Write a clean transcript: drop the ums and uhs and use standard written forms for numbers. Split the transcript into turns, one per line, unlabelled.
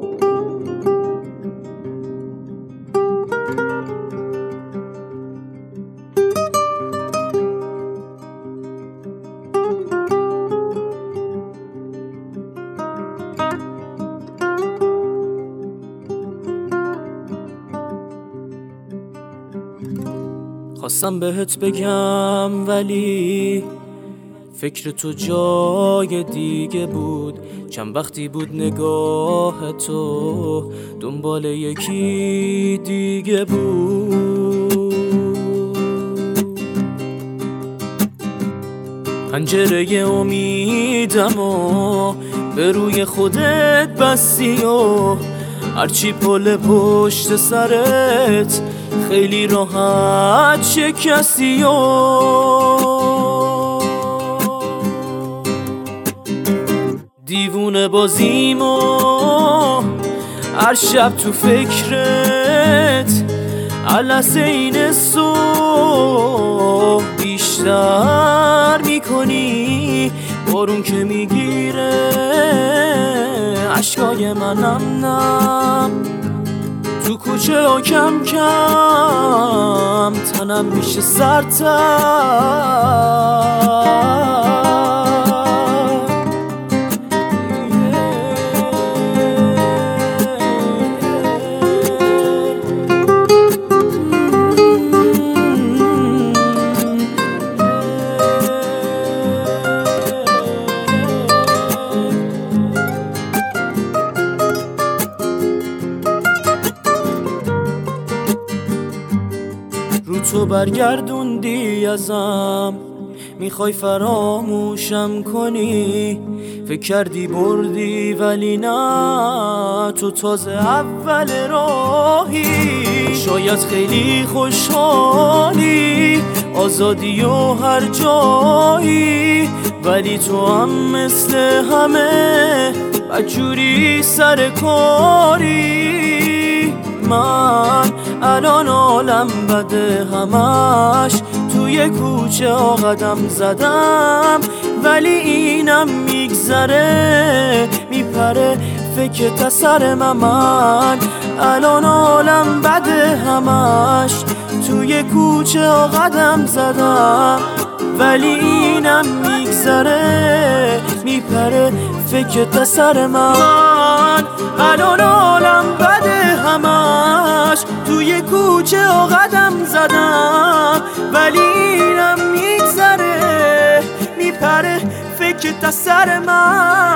خواستم بهت بگم ولی فکر تو جای دیگه بود. چند وقتی بود نگاه تو دنبال یکی دیگه بود. پنجره امیدم و به روی خودت بستی و هرچی پل پشت سرت خیلی راحت شکستی و دیوونه بازیم و هر شب تو فکرت علس این صبح بیشتر میکنی. بارون که میگیره عشقای منم نم تو کوچه ها کم کم تنم میشه سرتر. رو تو برگردوندی ازم، میخوای فراموشم کنی. فکر کردی بردی ولی نه، تو تازه اول راهی. شاید خیلی خوشحالی آزادی و هر جایی، ولی تو هم مثل همه بدجوری سر کاری. من الان عالم بده همش توی کوچه ها قدم زدم، ولی اینم میگذره میپره فکر سر من. الان عالم بده همش توی کوچه ها قدم زدم، ولی اینم میگذره میپره فکر سر من. الان عالم بده همش توی کوچه ها قدم زدم، ولی اینم میگذره میپره فکر سر من.